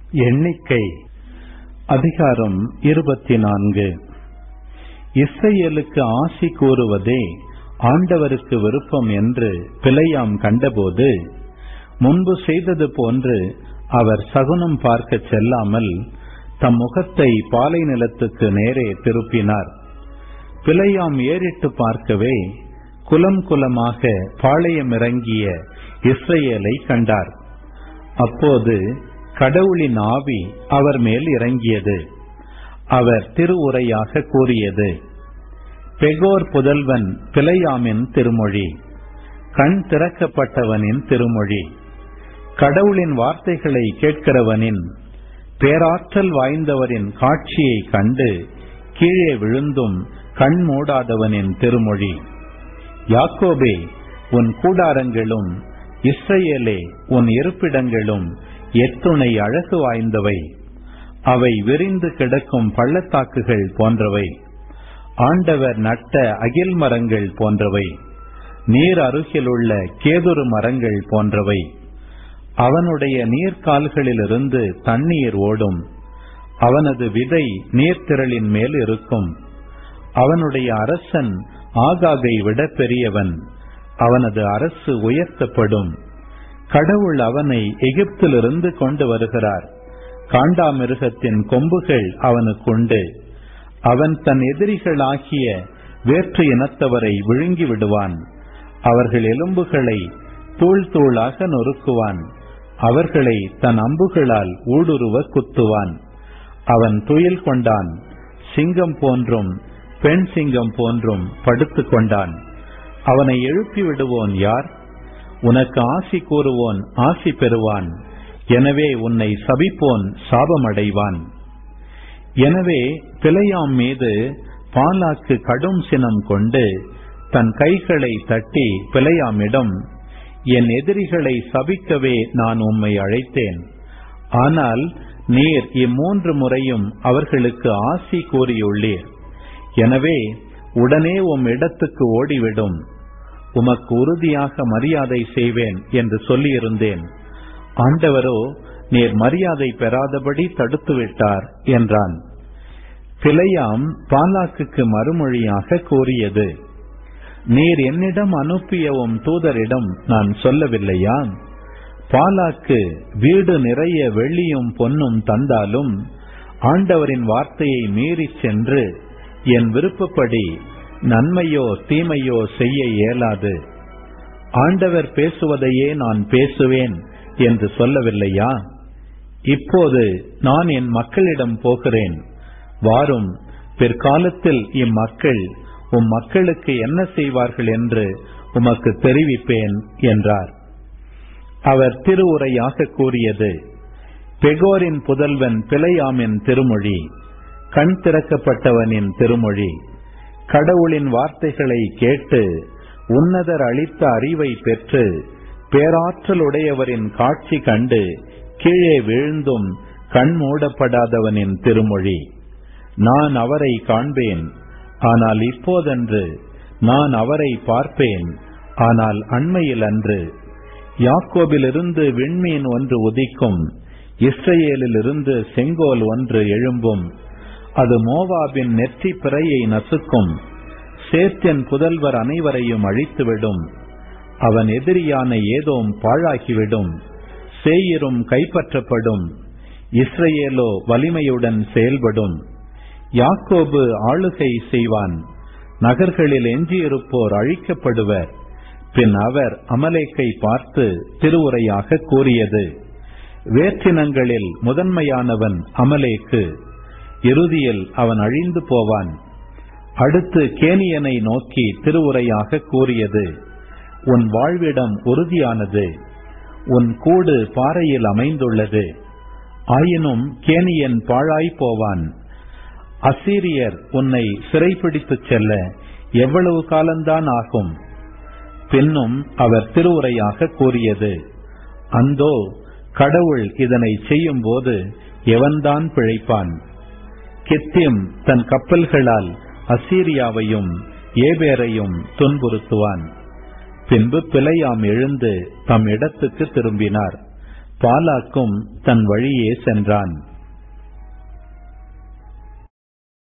எண்ணிக்கை அதிகாரம் 24. இஸ்ரவேலுக்கு ஆசி கூறுவதே ஆண்டவருக்கு விருப்பம் என்று பிலேயாம் கண்டபோது, முன்பு செய்தது போன்று அவர் சகுனம் பார்க்க செல்லாமல் தம் முகத்தை பாலை நிலத்துக்கு நேரே திருப்பினார். பிலேயாம் ஏறிட்டு பார்க்கவே குலம் குலமாக பாளையம் இறங்கிய இஸ்ரவேலை கண்டார். அப்போது கடவுளின் ஆவி அவர் மேல் இறங்கியது. அவர் திருவுரையாக கூறியது: பெகோர் புதல்வன் பிலேயாமின் திருமொழி, கண் திறக்கப்பட்டவனின் திருமொழி, கடவுளின் வார்த்தைகளை கேட்கிறவனின், பேராற்றல் வாய்ந்தவரின் காட்சியை கண்டு கீழே விழுந்தும் கண் மூடாதவனின் திருமொழி. யாக்கோபே, உன் கூடாரங்களும், இஸ்ரவேலே, உன் இருப்பிடங்களும் எத்துணை அழகு வாய்ந்தவை. அவை விரிந்து கிடக்கும் பள்ளத்தாக்குகள் போன்றவை, ஆண்டவர் நட்ட அகில் மரங்கள் போன்றவை, நீர் அருகிலுள்ள கேதுரு மரங்கள் போன்றவை. அவனுடைய நீர்க்கால்களிலிருந்து தண்ணீர் ஓடும். அவனது விதை நீர்த்திரளின் மேல் இருக்கும். அவனுடைய அரசன் ஆகாகை விட பெரியவன். அவனது அரசு உயர்த்தப்படும். கடவுள் அவனை எகிப்திலிருந்து கொண்டு வருகிறார். காண்டாமிருகத்தின் கொம்புகள் அவனுக்குண்டு. அவன் தன் எதிரிகளாகிய வேற்று இனத்தவரை விழுங்கி விடுவான். அவர்கள் எலும்புகளை தூள் தூளாக நொறுக்குவான். அவர்களை தன் அம்புகளால் ஊடுருவ குத்துவான். அவன் துயில் கொண்டான். சிங்கம் போன்றும் பெண் சிங்கம் போன்றும் படுத்துக் கொண்டான். அவனை எழுப்பி விடுவோன் யார்? உனக்கு ஆசி கூறுவோன் ஆசி பெறுவான். எனவே உன்னை சபிப்போன் சாபமடைவான். எனவே பிலேயாம் மீது பாலாக்கு கடும் சினம் கொண்டு தன் கைகளை தட்டி பிலேயாமிடம், என் எதிரிகளை சபிக்கவே நான் உம்மை அழைத்தேன். ஆனால் நீர் இம்மூன்று முறையும் அவர்களுக்கு ஆசி கூறியுள்ளீர். எனவே உடனே உம் இடத்துக்கு ஓடிவிடும். உமக்கு உறுதியாக மரியாதை செய்வேன் என்று சொல்லியிருந்தேன். ஆண்டவரோ நீர் மரியாதை பெறாதபடி தடுத்துவிட்டார் என்றான். பிலேயாம் பாலாக்குக்கு மறுமொழியாக கூறியது: நீர் என்னிடம் அனுப்பிய உம் தூதரிடம் நான் சொல்லவில்லையா? பாலாக்கு வீடு நிறைய வெள்ளியும் பொன்னும் தந்தாலும் ஆண்டவரின் வார்த்தையை மீறி சென்று என் விருப்பப்படி நன்மையோ தீமையோ செய்ய இயலாது. ஆண்டவர் பேசுவதையே நான் பேசுவேன் என்று சொல்லவில்லையா? இப்போது நான் என் மக்களிடம் போகிறேன். வாரும், பிற்காலத்தில் இம்மக்கள் உம் மக்களுக்கு என்ன செய்வார்கள் என்று உமக்கு தெரிவிப்பேன் என்றார். அவர் திருவுரையாக கூறியது: பெகோரின் புதல்வன் பிலேயாமின் திருமொழி, கண் திறக்கப்பட்டவனின் திருமொழி. கடவுளின் வார்த்தைகளை கேட்டு உன்னதர் அளித்த அறிவை பெற்று பேராற்றலுடையவரின் காட்சி கண்டு கீழே வீழ்ந்தும் கண் மூடப்படாதவனின் திருமொழி. நான் அவரை காண்பேன், ஆனால் இப்போதன்று. நான் அவரை பார்ப்பேன், ஆனால் அண்மையில் அன்று. யாக்கோபிலிருந்து விண்மீன் ஒன்று உதிக்கும், இஸ்ரவேலிலிருந்து செங்கோல் ஒன்று எழும்பும். அது மோவாபின் நெற்றி பிறையை நசுக்கும். சேத்தின் புதல்வர் அனைவரையும் அழித்துவிடும். அவன் எதிரியான ஏதோம் பாழாகிவிடும். சேயிரும் கைப்பற்றப்படும். இஸ்ரவேலோ வலிமையுடன் செயல்படும். யாக்கோபு ஆளுகை செய்வான். நகர்களில் எஞ்சியிருப்போர் அழிக்கப்படுவர். பின் அவர் அமலேக்கை பார்த்து திருவுரையாக கூறியது: வேற்றினங்களில் முதன்மையானவன் அமலேக்கு. இறுதியில் அவன் அழிந்து போவான். அடுத்து கேனியனை நோக்கி திருவுரையாக கூறியது: உன் வாழ்விடம் உறுதியானது. உன் கூடு பாறையில் அமைந்துள்ளது. ஆயினும் கேனியன் பாழாய் போவான். அசீரியர் உன்னை சிறைப்பிடித்துச் செல்ல எவ்வளவு காலம்தான் ஆகும்? பின்னும் அவர் திருவுரையாக கூறியது: அந்தோ, கடவுள் இதனை செய்யும் போது எவன்தான் பிழைப்பான்? கித்திம் தன் கப்பல்களால் அசீரியாவையும் ஏபேரையும் துன்புறுத்துவான். பின்பு பிலேயாம் எழுந்து தம் இடத்துக்கு திரும்பினார். பாலாக்கும் தன் வழியே சென்றான்.